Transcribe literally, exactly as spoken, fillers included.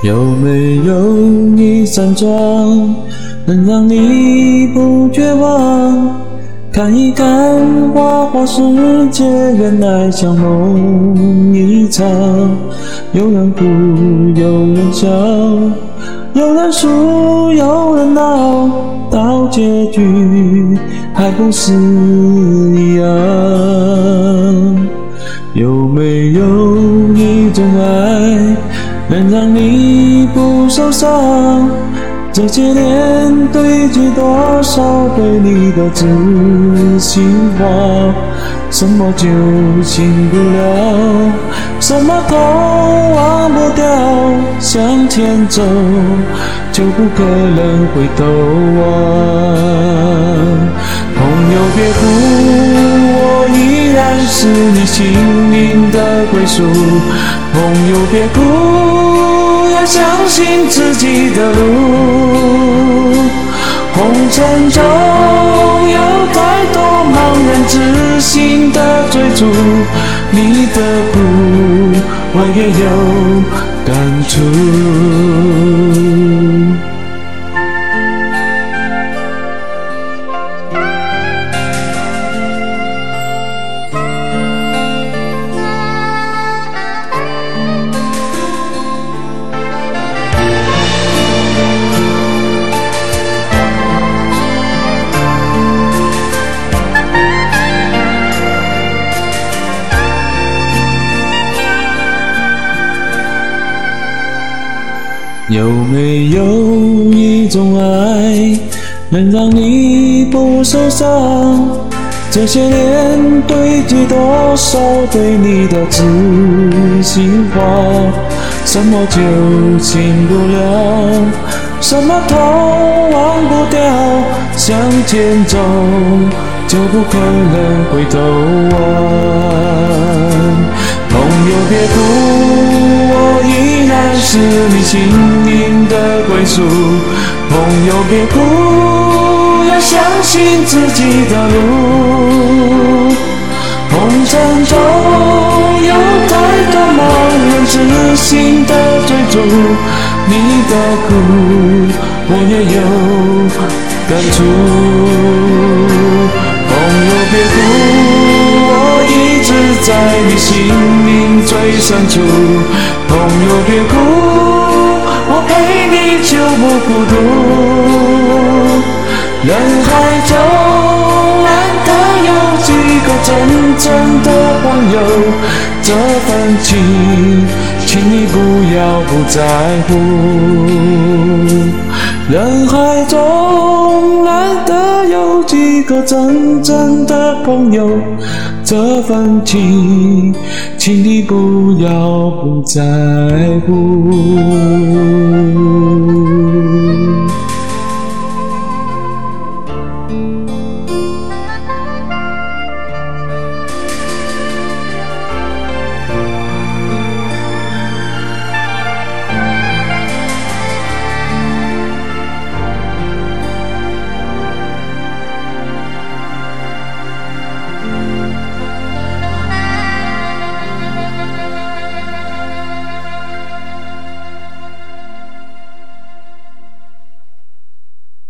有没有一扇窗，能让你不绝望？看一看花花世界，原来像梦一场。有人哭，有人笑，有人输，有人闹，到结局还不是一样。有没有一种爱，能让你不受伤？这些年堆积多少对你的知心话，什么就醒不了，什么都忘不掉，向前走就不可能回头望。朋友别哭，我依然是你心灵的归宿。朋友别哭，要相信自己的路。红尘中有太多茫然痴心的追逐，你的苦我也有感触。有没有一种爱，能让你不受伤？这些年堆积多少对你的知心话，什么就醒不了，什么都忘不掉，向前走就不可能回头望。朋友别哭，我依然是你心灵的归宿。朋友别哭，要相信自己的路。红尘中有太多茫然痴心的追逐，你的苦我也有感触。朋友别哭，我一直在你心灵最深处。朋友别哭，我陪你就不孤独。人海中难得有几个真正的朋友，这份情请你不要不在乎。人海中难得有几个真正的朋友，这份情请你不要不在乎。